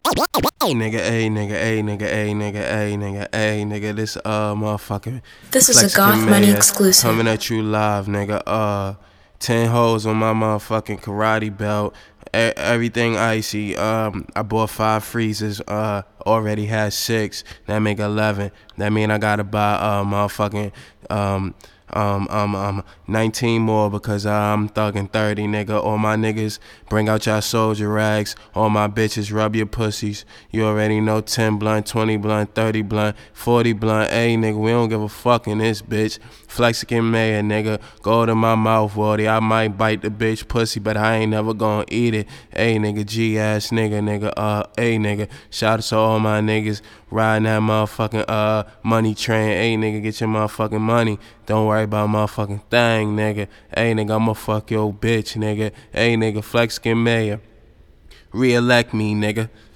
Nigga, a nigga, a nigga, a nigga, a nigga, a nigga. This motherfucking This is a Flexican Goth Money Mayor exclusive. coming at you live, nigga. 10 hoes on my motherfucking karate belt. Everything icy. I bought 5 freezers. Already had 6. That make 11. That mean I gotta buy motherfucking 19 more because I'm thugging 30, nigga. All my niggas, bring out y'all soldier rags. All my bitches, rub your pussies. You already know 10 blunt, 20 blunt, 30 blunt, 40 blunt. Hey, nigga, we don't give a fuck in this bitch. Flexican Mayor, nigga. Go to my mouth, Wardy. I might bite the bitch pussy, but I ain't never gonna eat it. Hey, nigga, G-ass nigga, hey, nigga. Shout out to all my niggas riding that motherfucking money train. Hey, nigga, get your motherfucking money. Don't worry about motherfucking thing, nigga. Hey, nigga, I'ma fuck your bitch, nigga. Hey, nigga, Flexican Mayor. Re-elect me, nigga.